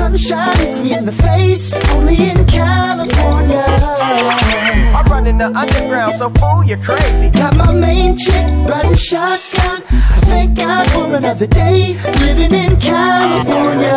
sunshine hits me in the face, only in California. I run in the underground, so fool, you're crazy. Got my main chick riding shotgun. I thank God for another day living in California.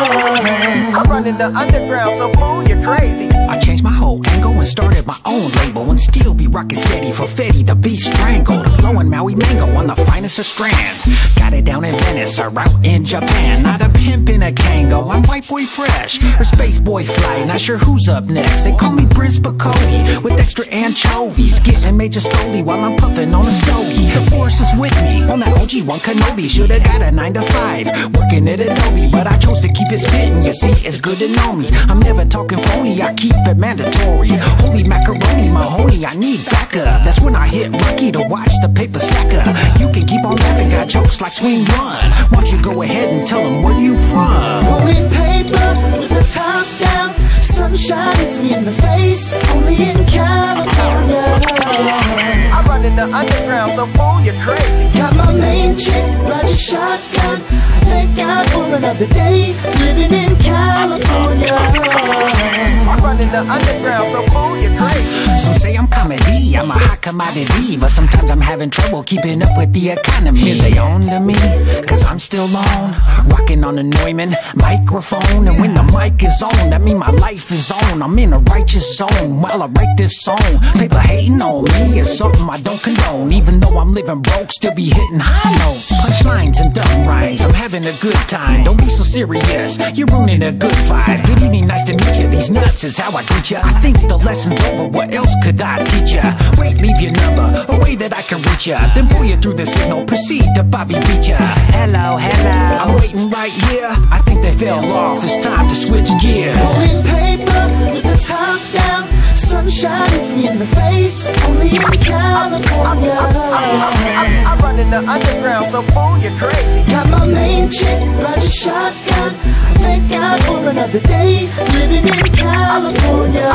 I run in the underground, so fool, you're crazy. I changed my whole angle and started my own label, and still be rockin' steady for Fetty the Beast Strangled. Blowing Maui Mango on the finest of strands. Got it down in Venice or out in Japan. Not a pimp in a Kango, I'm white boy fresh or space boy fly, not sure who's up next. They call me Prince Bacardi with extra anchovies, getting major scoldy while I'm puffing on a stogie. The force is with me on that OG1 Kenobi. Should've got a 9 to 5 working at Adobe, but I chose to keep it spitting. You see, it's good to know me. I'm never talking phony, I keep it mandatory. Holy macaroni, Mahoney, I need backup. That's when I hit Rocky to watch the paper stack up. You can keep on laughing, got jokes like Swing One. Why don't you go ahead and tell them where you from? Rolling paper with the top down. Sunshine hits me in the face, only in California. I run in the underground, so fool, you're crazy. Got my main chick riding shotgun. I thank God for another day living in California. I run in the underground, so fool, you're crazy. Some say I'm comedy, I'm a hot commodity, but sometimes I'm having trouble keeping up with the economy. Is they on to me? Cause I'm still on, rocking on the Neumann microphone. And when the mic is on, that mean my life is on. I'm in a righteous zone while I write this song. People hating on me is something I don't condone. Even though I'm living broke, still be hitting high notes. Punchlines and dumb rhymes, I'm having a good time. Don't be so serious, you're ruining a good vibe. Good evening, nice to meet you, these nuts is how I greet ya. I think the lesson's over, what else could I teach ya? Wait, leave your number, a way that I can reach ya. Then pull you through the signal, proceed to Bobby beat ya. Hello, hello, I'm waiting right here. I think they fell off, it's time to switch gears. Rolling paper with the top down. Sunshine hits me in the face, only in California. I run in the underground, so fool, you're crazy. Got my main chick riding shotgun. I thank God for another day living in California.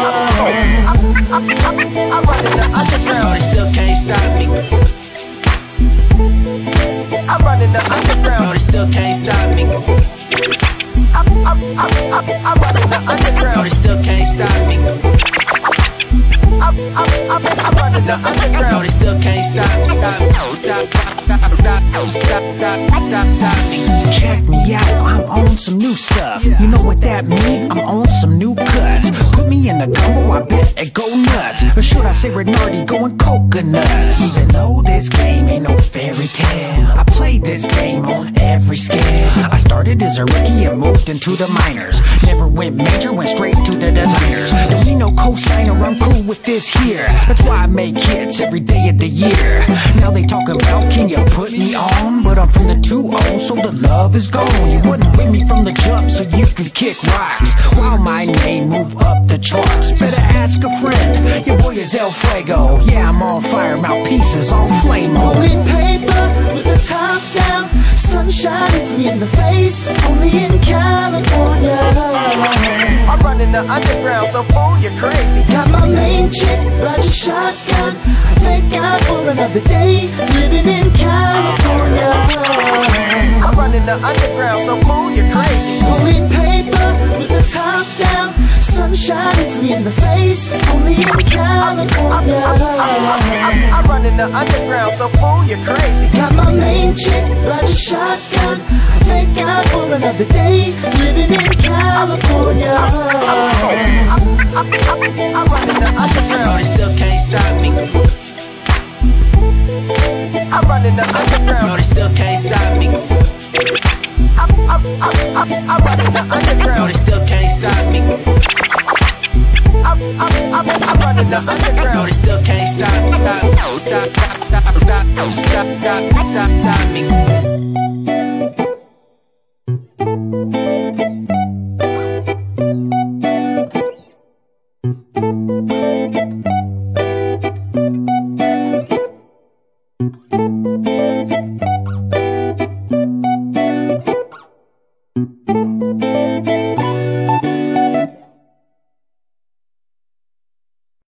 I run in the underground, They still can't stop me. I run in the underground, They still can't stop me. I run in the underground, They still can't stop me. I run in the underground. They still can't stop me. Check me out, I'm on some new stuff. You know what that mean? I'm on some new cuts. Put me in the gumbo, I bet it go nuts. Or should I say Renardi going coconuts? Even though this game ain't no fairy tale, I played this game on every scale. I started as a rookie and moved into the minors. Never went major, went straight to the designers. Don't need no cosigner, I'm cool with this here. That's why I make hits every day of the year. Now they talk about, can you put me on? But I'm from the 2-0, so the love is gone. You wouldn't with me from the jump, so you could kick rocks while my name move up the charts. Better ask a friend, your boy is El Fuego. Yeah, I'm on fire, mouthpieces all flame on. Rolling paper with the top down. Sunshine hits me in the face, only in California. I run in the underground, so fool, you're crazy. Got my main chick riding shotgun. I thank God for another day living in California. I run in the underground, so fool, you're crazy. Rolling paper with the top down. Sunshine hits me in the face, only in California. I run in the underground, so fool, you're crazy. Got my main chick riding shotgun. I thank God for another day living in California. I run in the underground, They still can't stop me. I run in the underground, They still can't stop me. I run in the underground, They still can't stop me. I run in the underground, They still can't stop me.